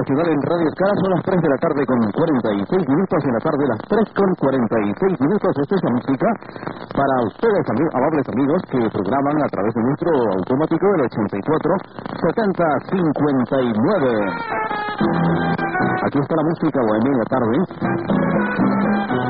Nacional en Radio Escala. Son las 3 de la tarde con 46 minutos. En la tarde las 3 con 46 minutos. Esta es la música para ustedes, amables amigos, que programan a través de nuestro automático del 84 70 59. Aquí está la música bohemia en la tarde.